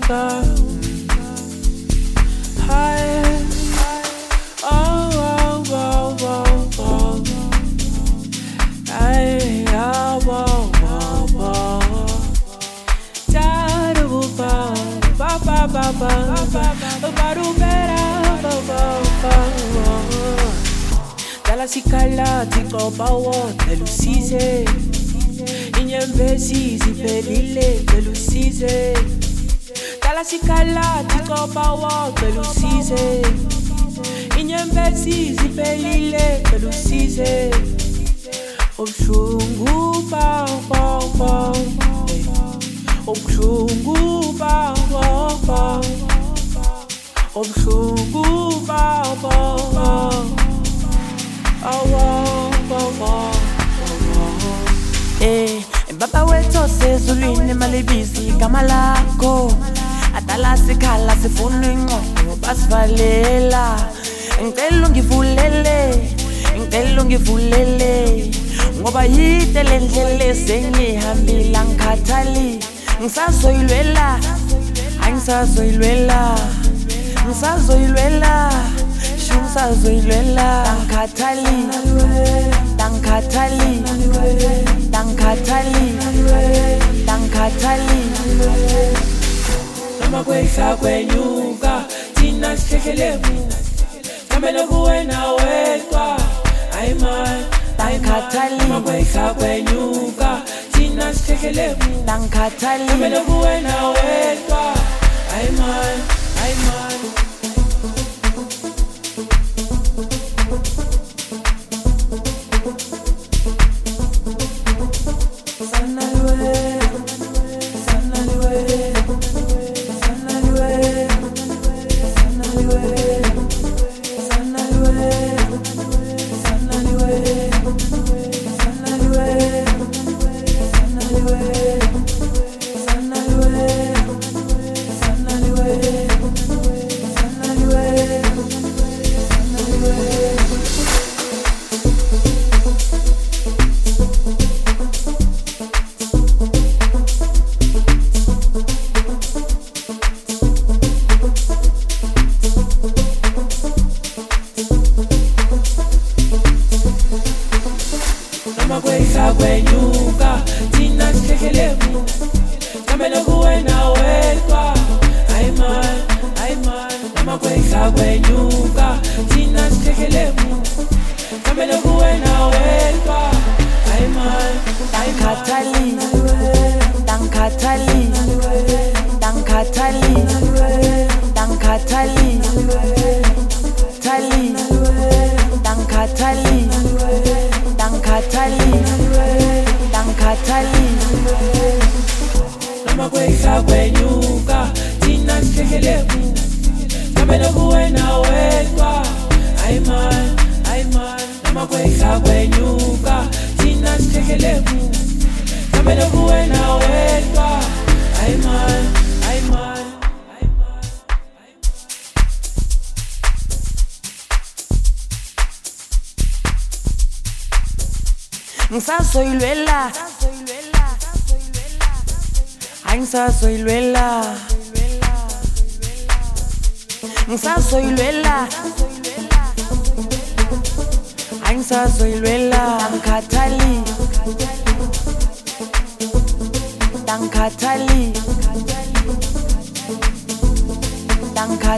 Dalla sikhala tikobawo delusize inyembezi ziphelile delusize Dalla sikhala tikobawo delusize inyembezi ziphelile delusize Obshungu ba ba ba Obshungu ba ba ba Obshungu ba ba Baba wethu sezulwini malibisi igama lakho Adala sikhala sifuna ingqondo basivalela Ngicela ungivulele Ngoba yide le ndlela esengihambila ngikhathali Ngisazoyilwela Ngisazoyilwela Noma kwehla kwenyuka thina sihlehlelemu Kamele kuwena wedwa ayimani Noma kwehla kwenyuka thina sihlehlelemu Kamele kuwena wedwa ayimani Noma kwehla kwenyuka thina sihlehlelemu Kamele kuwena wedwa ayimani Noma kwehla kwenyuka thina sihlehlelemu Kamele kuwena wedwa ayimani Noma kwehla kwenyuka thina sihlehlelemu Kamele kuwena wedwa ayimani Noma kwehla kwenyuka thina sihlehlelemu Kamele kuwena wedwa ayimani Ngisazoyilwela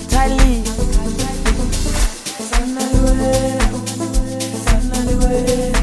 Sanaliwe